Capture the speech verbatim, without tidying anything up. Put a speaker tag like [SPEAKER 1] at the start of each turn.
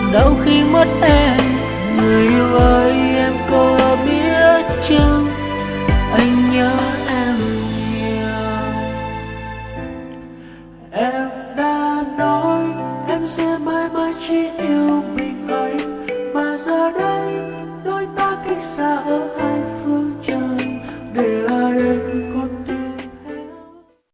[SPEAKER 1] đau khi mất em. Người yêu ơi em có biết chăng anh nhớ em nhiều. Em